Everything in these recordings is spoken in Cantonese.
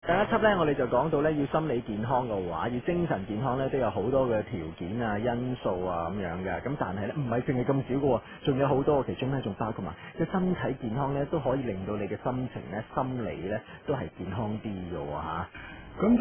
第一輯呢，我哋就講到呢，要心理健康嘅話，要精神健康呢，都有好多嘅條件啊、因素啊咁樣嘅。咁但係呢，唔係淨係咁少嘅喎，仲有好多，其中呢，仲包括埋個身體健康呢，都可以令到你嘅心情呢、心理呢，都係健康啲嘅喎嚇。 咁就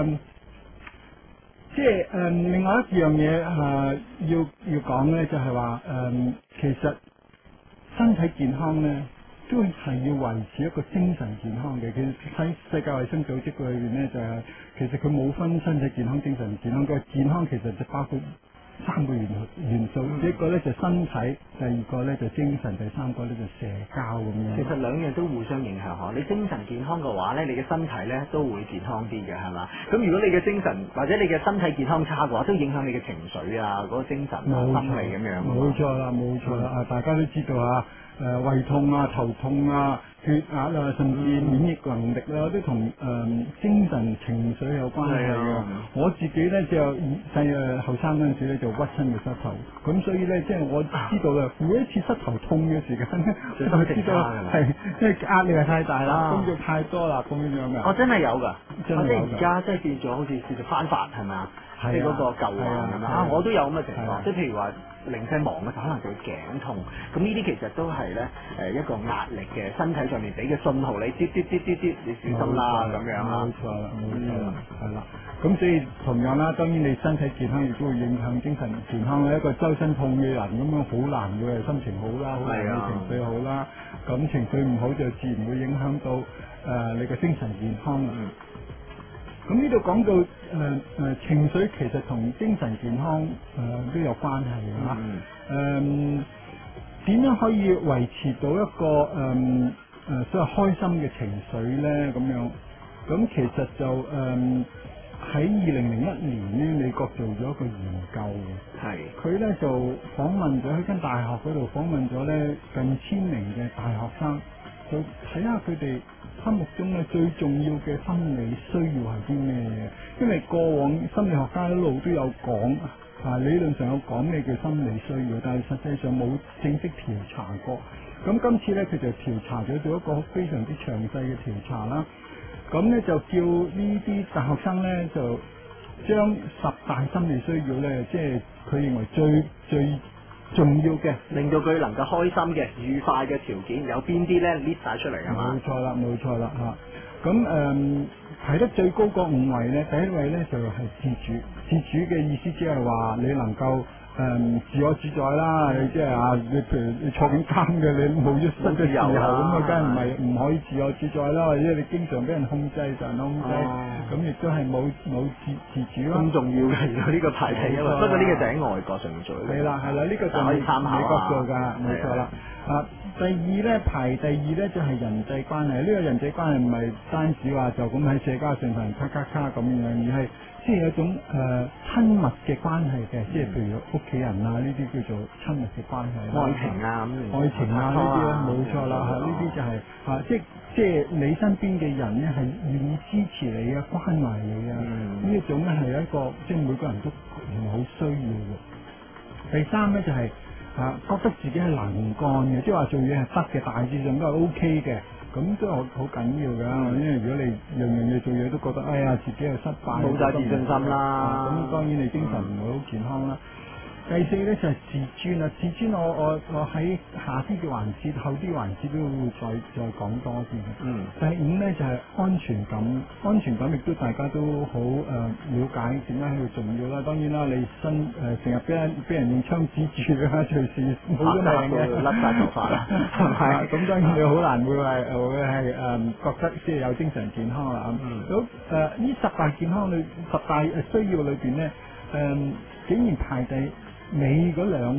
即係另外一樣嘢要講呢，就係話其實身體健康呢，都係要維持一個精神健康嘅。其實喺世界衛生組織裏邊呢，就係其實佢冇分身體健康、精神健康。個健康其實就包括三個元素，一個呢就身體，第二個呢就精神，第三個呢就社交咁樣。 其實兩樣都互相影響嗬。你精神健康嘅話呢，你嘅身體呢都會健康啲嘅，係嘛？咁如果你嘅精神或者你嘅身體健康差嘅話，都影響你嘅情緒啊、嗰個精神啊、心理咁樣。 冇錯啦，冇錯啦！大家都知道啊，胃痛啊、頭痛啊、血壓啊，甚至免疫能力啦，都同精神情緒有關係嘅。我自己咧就後生嗰陣時咧就屈親個膝頭，咁所以咧即係我知道啦，每一次膝頭痛嘅時間咧，就知道係即係壓力係太大啦，工作太多啦咁樣嘅。 哦，真係有㗎， 真係有㗎。 即係而家即係變咗好似叫做翻發係咪啊？即係嗰個舊患咁啊！我都有咁嘅情況，即係譬如話零舍忙嘅時候，可能就會頸痛。咁呢啲其實都係咧一個壓力嘅身體上面俾嘅信號，你啲，你小心啦咁樣啦。 冇錯啦，冇錯啦，係啦。咁所以同樣啦，當然你身體健康亦都會影響精神健康啦。一個周身痛嘅人咁樣好難會係心情好啦，好難會情緒好啦。咁情緒唔好就自然會影響到你嘅精神健康啦。咁呢度講到情緒其實同精神健康都有關係嘅嚇。點樣可以維持到一個所謂開心嘅情緒咧？咁樣咁其實就喺2001年咧，美國做咗一個研究嘅。 係。 佢咧就訪問咗喺間大學嗰度訪問咗咧近1000名嘅大學生，就睇下佢哋心目中咧最重要嘅心理需要係啲咩嘢？因為過往心理學家一路都有講理論上有講咩叫心理需要，但係實際上冇正式調查過。咁今次咧佢就調查咗做一個非常之詳細嘅調查啦。咁咧就叫呢啲大學生咧就將10大心理需要咧，即係佢認為最重要嘅， 令到佢能夠開心嘅、愉快嘅條件有邊啲咧 list 晒出嚟㗎嘛？ 冇錯啦，冇錯啦嚇。咁排得最高嗰5位咧，第一位咧就係自主。自主嘅意思即係話你能夠自我主宰啦。你即係你譬如你坐緊監嘅，你冇咗新嘅自由咁啊，梗係唔可以自我主宰啦。或者你經常俾人控制，受人控制，咁亦都係冇自主啦。 咁重要嘅，原來呢個排第一位。不過呢個就喺外國上做嘅。 係啦，呢個就可以參考美國做㗎，冇錯啦。第二咧就係人際關係。呢個人際關係唔係單止話就咁喺社交上同人咔咁樣，而係即係有一種親密嘅關係嘅，即係譬如屋企人啊呢啲叫做親密嘅關係。 愛情啊咁。 愛情啊呢啲咧冇錯啦，呢啲就係即係你身邊嘅人咧係願意支持你啊、關懷你啊，呢一種咧係一個即係每個人都好需要嘅。第三咧就係覺得自己係能幹嘅，即係話做嘢係得嘅，大致上都係 OK 嘅，咁都係好緊要㗎。因為如果你樣樣嘢做嘢都覺得哎呀自己係失敗， 冇晒自信心啦， 咁當然你精神唔會好健康啦。第四咧就係自尊啦，自尊我喺下啲嘅環節、後啲環節都會再講多啲嘅。第五咧就係安全感，安全感亦都大家都好了解點解喺度重要啦。當然啦，你成日俾人用槍指住啊，隨時冇咗命嘅， 甩晒頭髮啦， 咁當然你好難會係覺得即係有精神健康啦。咁呢10大健康10大需要裏邊咧，竟然排第尾嗰兩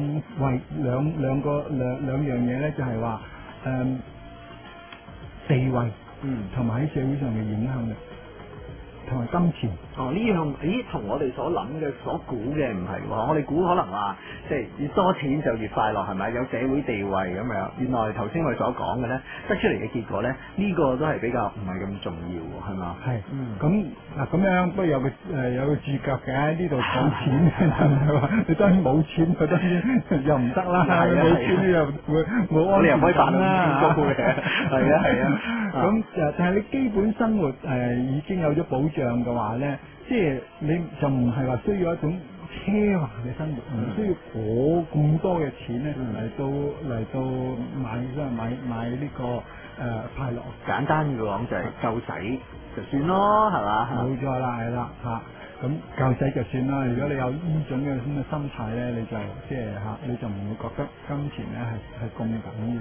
樣嘢咧，就係話地位，同埋喺社會上嘅影響力，同埋金錢。 呢樣同我哋所諗嘅、所估嘅唔係喎。我哋估可能話，即係越多錢就越快樂，係咪？有社會地位咁樣。原來頭先我哋所講嘅咧，得出嚟嘅結果咧，呢個都係比較唔係咁重要喎，係嘛？ 係。咁咁樣不如有個注腳嘅，呢度講錢係嘛？你當然冇錢，佢當然又唔得啦。冇錢又冇安全感啦。 係啊。 咁但係你基本生活已經有咗保障嘅話咧，即係你就唔係話需要一種奢華嘅生活，唔需要嗰咁多嘅錢咧嚟到買呢個快樂。 簡單嘅講就係夠使就算咯，係嘛？ 冇錯啦，係啦嚇。咁夠使就算啦。如果你有呢種嘅咁嘅心態咧，你就即係你就唔會覺得金錢咧係咁緊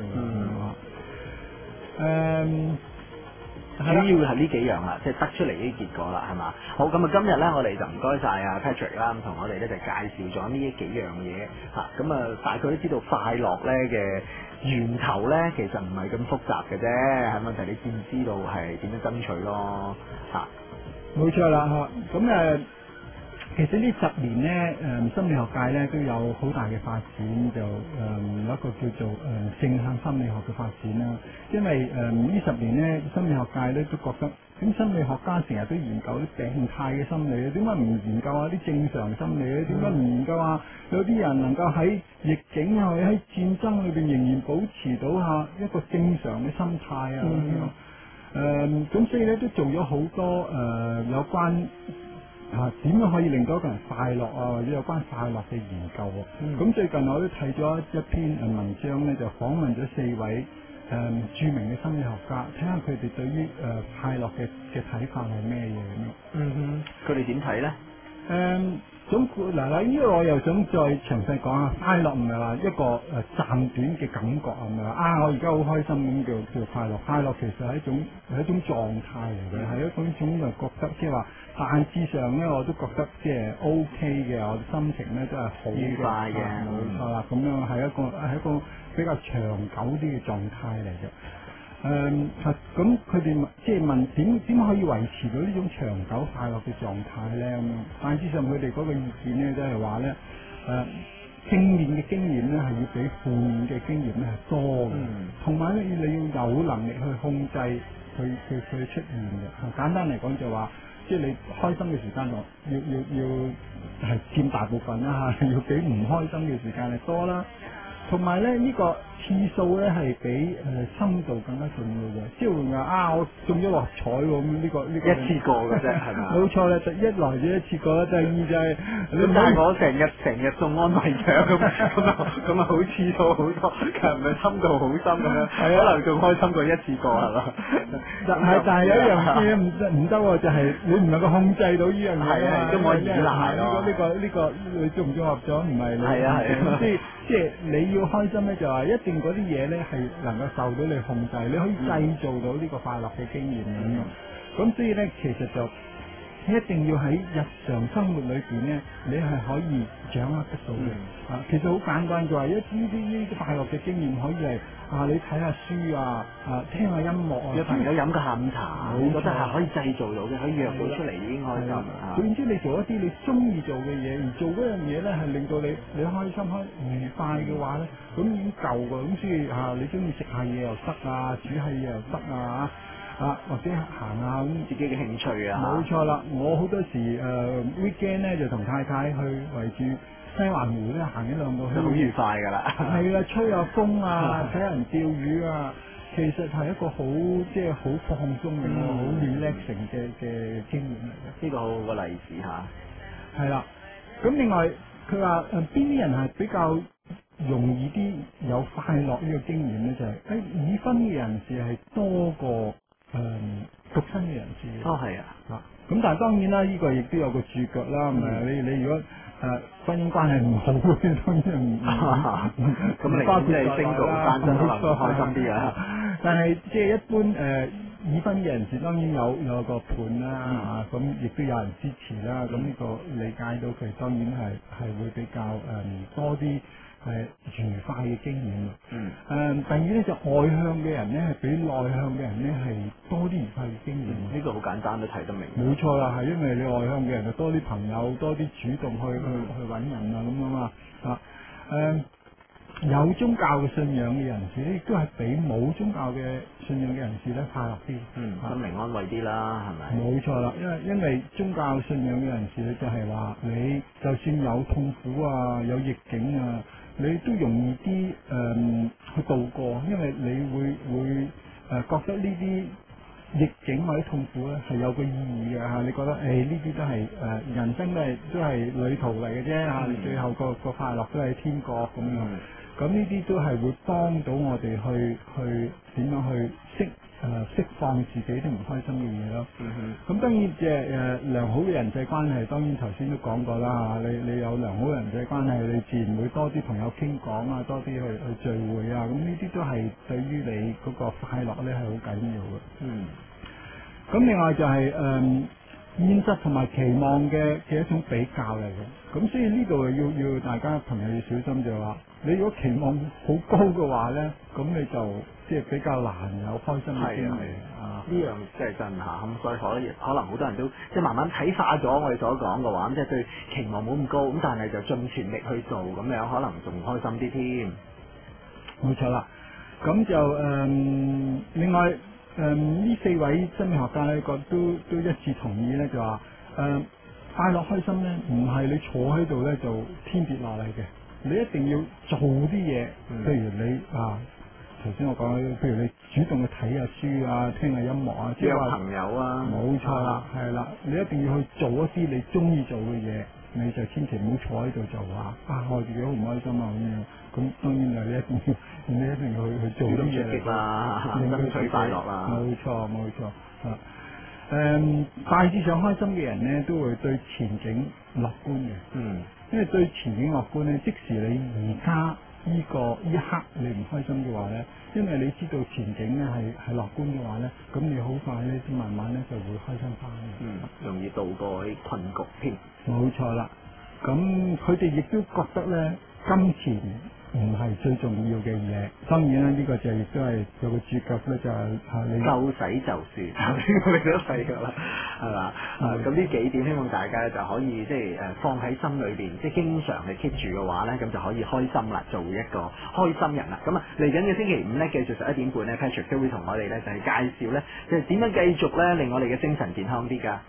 要嘅。 主要係呢幾樣啦，即係得出嚟呢啲結果啦，係嘛？好，咁啊今日咧我哋就唔該晒阿 Patrick 啦，咁同我哋咧就介紹咗呢幾樣嘢嚇，咁啊大概都知道快樂咧嘅源頭咧其實唔係咁複雜嘅啫，係問題你知唔知道係點樣爭取咯嚇？ 冇錯啦嚇，咁其實呢10年咧，心理學界咧都有好大嘅發展，就有一個叫做正向心理學嘅發展啦。因為呢10年咧，心理學界咧都覺得，咁心理學家成日都研究啲病態嘅心理咧，點解唔研究下啲正常心理咧？點解唔研究下有啲人能夠喺逆境啊，喺戰爭裏邊仍然保持到下一個正常嘅心態啊？咁所以咧都做咗好多有關點樣可以令到一個人快樂啊，或者有關快樂嘅研究喎。咁最近我都睇咗一篇文章咧，就訪問咗4位著名嘅心理學家，睇下佢哋對於快樂嘅睇法係咩嘢咁樣。 佢哋點睇咧？ 總括嗱，呢個我又想再詳細講下，快樂唔係話一個暫短嘅感覺，係咪我而家好開心咁叫快樂？快樂其實係一種狀態嚟嘅，係一種覺得即係話大致上咧，我都覺得即係 OK 嘅，我心情咧都係好愉快嘅， 冇錯啦。咁樣係一個比較長久啲嘅狀態嚟嘅。咁佢哋即係問點可以維持到呢種長久快樂嘅狀態咧？咁大致上佢哋嗰個意見咧，都係話咧，正面嘅經驗咧係要比負面嘅經驗咧係多嘅，同埋咧你要有能力去控制佢出現嘅。簡單嚟講就話，即係你開心嘅時間要係佔大部分啦嚇，要比唔開心嘅時間係多啦。同埋咧呢個次數咧係比深度更加重要嘅，即係話我中咗六合彩喎，咁呢個一次過嘅啫，係咪？ 冇錯啦，一來就一次過啦，第二就係但係我成日中安慰獎咁啊好次數好多，其實唔係深度好深咁樣，可能仲開心過一次過係嘛？ 但係有一樣嘢唔得喎，就係你唔能夠控制到呢樣嘢啊，都可以依賴咯。 呢個你中唔中合獎唔係你係啊， 即係你要開心咧，就係一定嗰啲嘢咧係能夠受到你控制，你可以製造到呢個快樂嘅經驗咁所以咧，其實就一定要喺日常生活裏邊咧，你係可以掌握得到嘅。其實好簡單，就係呢啲快樂嘅經驗可以係你睇下書聽下音樂有朋友飲個下午茶，你覺得係可以製造到嘅，可以約到出嚟已經開心。 總之你做一啲你中意做嘅嘢，而做嗰樣嘢咧係令到你開心愉快嘅話咧，咁已經夠㗎。咁所以你中意食下嘢又得啊，煮下嘢又得或者行下咁自己嘅興趣啊。 冇錯啦，我好多時weekend 咧就同太太去圍住西環湖咧行一兩個圈， 好愉快㗎啦。 係啦，吹下風睇人釣魚其實係一個好即係好放鬆嘅，好 relaxing 嘅經驗嚟嘅。 呢個好好個例子嚇。 係啦，咁另外佢話邊啲人係比較容易啲有快樂呢個經驗咧？就係已婚嘅人士係多過獨身嘅人士。 係啊。 咁但係當然啦，呢個亦都有個注腳啦。唔係你如果婚姻關係唔好嘅，當然咁你包括係 single 單身可能開心啲啊。 但係即係一般已婚嘅人士當然有個伴啦咁亦都有人支持啦。咁呢個理解到佢當然係會比較多啲愉快嘅經驗。第二咧就外向嘅人咧係比內向嘅人咧係多啲愉快嘅經驗。 呢個好簡單都睇得明。 冇錯啦，係因為你外向嘅人就多啲朋友，多啲主動去揾人咁樣有宗教嘅信仰嘅人士咧，亦都係比冇宗教嘅信仰嘅人士咧快樂啲。 心靈安慰啲啦，係咪？ 冇錯啦，因為宗教信仰嘅人士咧，就係話你就算有痛苦有逆境你都容易啲去度過，因為你會覺得呢啲逆境或者痛苦咧係有個意義嘅嚇，你覺得呢啲都係人生都係旅途嚟嘅啫嚇，你最後個快樂都係天國咁樣。咁呢啲都係會幫到我哋去點樣去釋放自己啲唔開心嘅嘢咯。咁當然即係良好嘅人際關係，當然頭先都講過啦嚇。你有良好嘅人際關係，你自然會多啲朋友傾講啊，多啲去聚會啊。咁呢啲都係對於你嗰個快樂咧係好緊要嘅。咁另外就係現實同埋期望嘅一種比較嚟嘅。咁所以呢度要大家朋友要小心，就係話你如果期望好高嘅話咧，咁你就即係比較難有開心嘅經歷啊！ 呢樣真係真嚇，咁所以可能好多人都即係慢慢睇化咗我哋所講嘅話，咁即係對期望冇咁高，咁但係就盡全力去做，咁樣可能仲開心啲添。 冇錯啦，咁就另外呢4位心理學家咧，都一致同意咧，就話快樂開心咧，唔係你坐喺度咧就天跌落嚟嘅，你一定要做啲嘢，譬如你頭先我講，譬如你主動去睇下書啊，聽下音樂啊，即係話朋友啊， 冇錯啦，係啦，你一定要去做一啲你中意做嘅嘢，你就千祈唔好坐喺度就話我自己好唔開心啊咁樣。咁當然係你一定要去做啲嘢嚟啦，爭取快樂啦。 冇錯大致上開心嘅人咧，都會對前景樂觀嘅。因為對前景樂觀咧，即使你而家呢一刻你唔開心嘅話咧，因為你知道前景咧係樂觀嘅話咧，咁你好快咧先慢慢咧就會開心翻嘅。 容易渡過啲困局添。 冇錯啦，咁佢哋亦都覺得咧，金錢唔係最重要嘅嘢。當然啦，呢個就亦都係有個主角咧，就係你夠使就算，我哋都係㗎啦，係嘛？咁呢幾點希望大家就可以即係放喺心裏邊，即係經常去 keep 住嘅話咧，咁就可以開心啦，做一個開心人啦。咁嚟緊嘅星期五咧，繼續11點半咧，Patrick 都會同我哋咧就係介紹咧，就係點樣繼續咧令我哋嘅精神健康啲㗎。